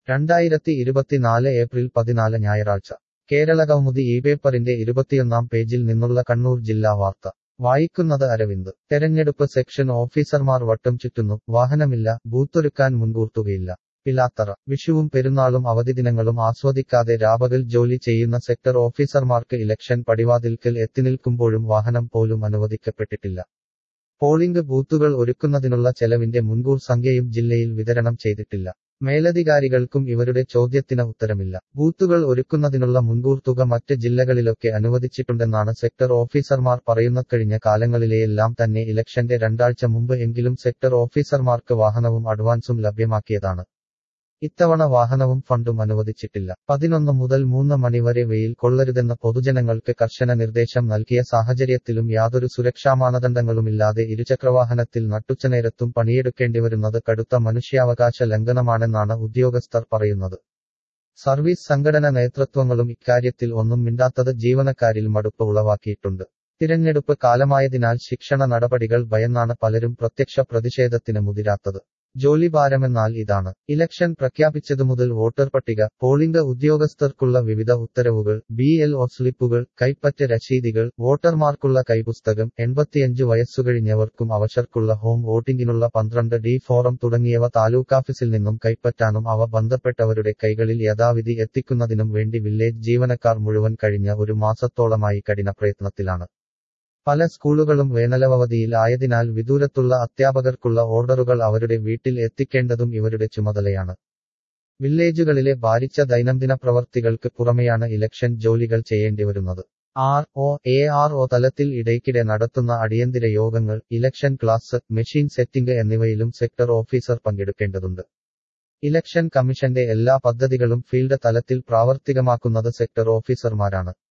2024 April 14 ഞായറാഴ്ച കേരളകൗമുദി ഇപേപ്പറിന്റെ 21-ാം പേജിൽ നിന്നുള്ള കണ്ണൂർ ജില്ലാ വാർത്ത വായിക്കുന്നത് അരവിന്ദ്. തെരഞ്ഞെടുപ്പ് സെക്ഷൻ ഓഫീസർമാർ വട്ടം ചുറ്റുന്നു, വാഹനമില്ല, ബൂത്തൊരുക്കാൻ മുൻകൂർ തുകയില്ല. പിലാത്തറ. വിഷുവും പെരുന്നാളും അവധിദിനങ്ങളും ആസ്വദിക്കാതെ രാപകൽ ജോലി ചെയ്യുന്ന സെക്ടർ ഓഫീസർമാർക്ക് ഇലക്ഷൻ പടിവാതിൽക്കൽ എത്തിനിൽക്കുമ്പോഴും വാഹനം പോലും അനുവദിക്കപ്പെട്ടിട്ടില്ല. പോളിംഗ് ബൂത്തുകൾ ഒരുക്കുന്നതിനുള്ള ചെലവിന്റെ മുൻകൂർ സംഖ്യയും ജില്ലയിൽ വിതരണം ചെയ്തിട്ടില്ല. മേലധികാരികൾക്കും ഇവരുടെ ചോദ്യത്തിന് ഉത്തരമില്ല. ബൂത്തുകൾ ഒരുക്കുന്നതിനുള്ള മുൻകൂർ തുക മറ്റ് ജില്ലകളിലൊക്കെ അനുവദിച്ചിട്ടുണ്ടെന്നാണ് സെക്ടർ ഓഫീസർമാർ പറയുന്നത്. കഴിഞ്ഞ കാലങ്ങളിലെയെല്ലാം തന്നെ ഇലക്ഷന്റെ 2 ആഴ്ച മുമ്പ് എങ്കിലും സെക്ടർ ഓഫീസർമാർക്ക് വാഹനവും അഡ്വാൻസും ലഭ്യമാക്കിയതാണ്. ഇത്തവണ വാഹനവും ഫണ്ടും അനുവദിച്ചിട്ടില്ല. 11 മുതൽ 3 മണി വരെ വെയിൽ കൊള്ളരുതെന്ന് പൊതുജനങ്ങൾക്ക് കർശന നിർദ്ദേശം നൽകിയ സാഹചര്യത്തിലും യാതൊരു സുരക്ഷാമാനദണ്ഡങ്ങളുമില്ലാതെ ഇരുചക്രവാഹനത്തിൽ നട്ടുച്ചനേരത്തും പണിയെടുക്കേണ്ടിവരുന്നത് കടുത്ത മനുഷ്യാവകാശ ലംഘനമാണെന്നാണ് ഉദ്യോഗസ്ഥർ പറയുന്നത്. സർവീസ് സംഘടന നേതൃത്വങ്ങളും ഇക്കാര്യത്തിൽ ഒന്നും മിണ്ടാത്തത് ജീവനക്കാരിൽ മടുപ്പ് ഉളവാക്കിയിട്ടുണ്ട്. തിരഞ്ഞെടുപ്പ് കാലമായതിനാൽ ശിക്ഷണ നടപടികൾ ഭയന്നാണ് പലരും പ്രത്യക്ഷ പ്രതിഷേധത്തിന് മുതിരാത്തത്. ജോലിഭാരമെന്നാൽ ഇതാണ്. ഇലക്ഷൻ പ്രഖ്യാപിച്ചതു മുതൽ വോട്ടർ പട്ടിക, പോളിംഗ് ഉദ്യോഗസ്ഥർക്കുള്ള വിവിധ ഉത്തരവുകൾ, BLO സ്ലിപ്പുകൾ, കൈപ്പറ്റ രശീതികൾ, വോട്ടർമാർക്കുള്ള കൈപുസ്തകം, 85 വയസ്സുകഴിഞ്ഞവർക്കും അവശർക്കുള്ള ഹോം വോട്ടിംഗിനുള്ള 12D ഫോറം തുടങ്ങിയവ താലൂക്കാഫീസിൽ നിന്നും കൈപ്പറ്റാനും അവ ബന്ധപ്പെട്ടവരുടെ കൈകളിൽ യഥാവിധി എത്തിക്കുന്നതിനും വേണ്ടി വില്ലേജ് ജീവനക്കാർ മുഴുവൻ കഴിഞ്ഞ ഒരു മാസത്തോളമായി കഠിന പ്രയത്നത്തിലാണ്. പല സ്കൂളുകളും വേനലവധിയിൽ ആയതിനാൽ വിദൂരത്തുള്ള അധ്യാപകർക്കുള്ള ഓർഡറുകൾ അവരുടെ വീട്ടിൽ എത്തിക്കേണ്ടതും ഇവരുടെ ചുമതലയാണ്. വില്ലേജുകളിലെ ഭാരിച്ച ദൈനംദിന പ്രവർത്തികൾക്ക് പുറമെയാണ് ഇലക്ഷൻ ജോലികൾ ചെയ്യേണ്ടിവരുന്നത്. ARO തലത്തിൽ ഇടയ്ക്കിടെ നടത്തുന്ന അടിയന്തര യോഗങ്ങൾ, ഇലക്ഷൻ ക്ലാസ്, മെഷീൻ സെറ്റിംഗ് എന്നിവയിലും സെക്ടർ ഓഫീസർ പങ്കെടുക്കേണ്ടതുണ്ട്. ഇലക്ഷൻ കമ്മീഷന്റെ എല്ലാ പദ്ധതികളും ഫീൽഡ് തലത്തിൽ പ്രാവർത്തികമാക്കുന്നത് സെക്ടർ ഓഫീസർമാരാണ്.